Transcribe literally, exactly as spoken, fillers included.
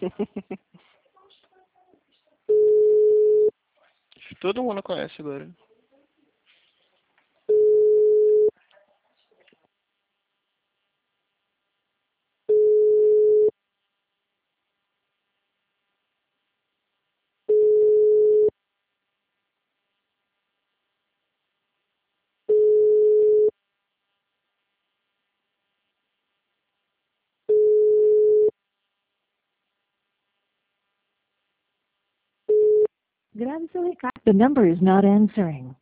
Todo mundo conhece agora. Grave seu recado. The number is not answering.